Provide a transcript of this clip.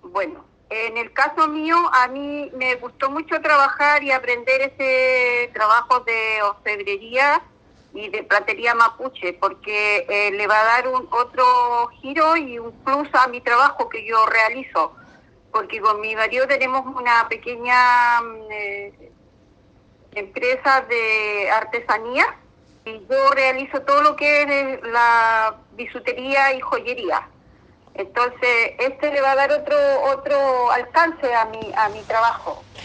Bueno, en el caso mío, a mí me gustó mucho trabajar y aprender ese trabajo de orfebrería y de platería mapuche, porque le va a dar otro giro y un plus a mi trabajo que yo realizo, porque con mi marido tenemos una pequeña empresa de artesanía y yo realizo todo lo que es la bisutería y joyería. Entonces, este le va a dar otro alcance a mi trabajo.